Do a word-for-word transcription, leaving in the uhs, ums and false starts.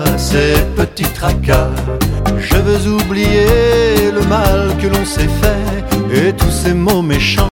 ces petits tracas. Je veux oublier le mal que l'on s'est fait et tous ces mots méchants.